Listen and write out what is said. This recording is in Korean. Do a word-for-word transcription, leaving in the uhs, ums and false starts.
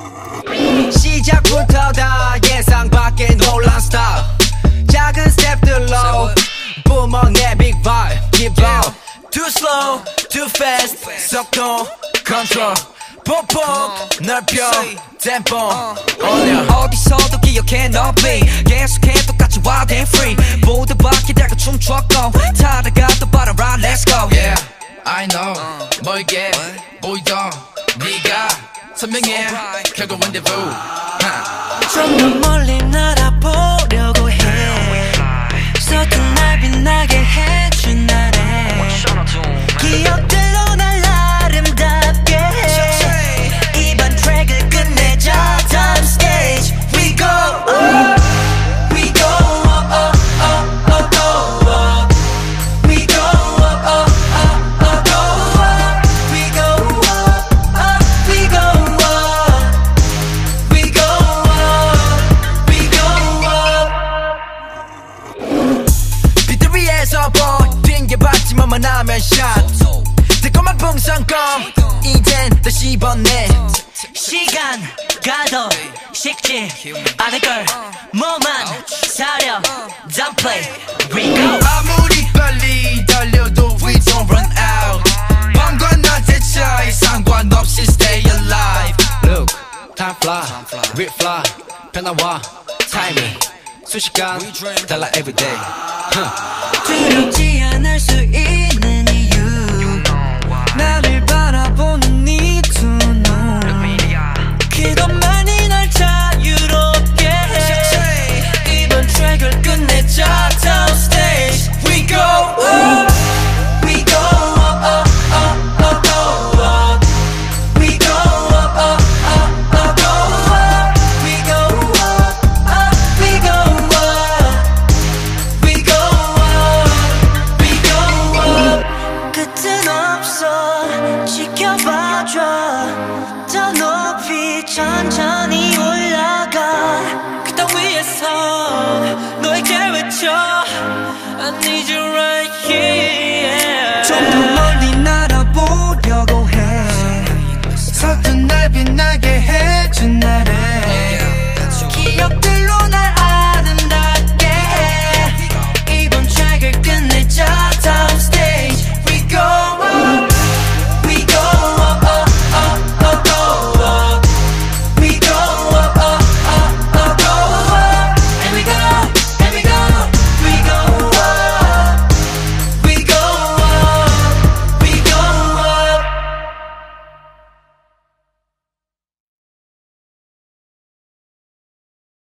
시작부터 다 예상 밖의 논란 스타일 작은 스텝들로 뿜어 내 big vibe Keep up Too slow, too fast 속도 컨트롤 폭폭 넓혀 템포 올려 어디서도 기억해 너비 계속해 똑같이 wild and free 모두 바퀴 달고 춤췄고 타다가 또 바로 ride let's go Yeah, I know 멀게 보이던 네가 선명해 결국 rendezvous 좀 더 멀리 날아보려고 해 서툰 날 빛나게 해준 날에 기억들로 날 아름답게 해 이번 트랙을 끝내자 Time stage We go up We go up up up up go up We go up up up up go up We go up up We go up We go up We go up 빛들 위에서 boy 핑계받지만 하면 샷 달콤한 풍선껌 이젠 다시 번내 시간 가도 식지 않을 걸 뭐만 사려 Don't play We go 아무리 빨리 달려도 we don't run out 밤과 낮의 차이 상관없이 stay alive Look, time fly, we fly 변화와 timing 순식간 달라 everyday 두렵지 않을 수 있는 이유 나를 바라보는 네 두 눈 그것만이 날 자유롭게 해 이번 트랙을 끝내자 Down stage We go up We go up up up up go up We go up up up up go up We go up up We go up We go up We go up 끝은 없어 지켜봐줘 더 높이 천천히 올라가 그 땅 위에서 너에게 외쳐 I need you right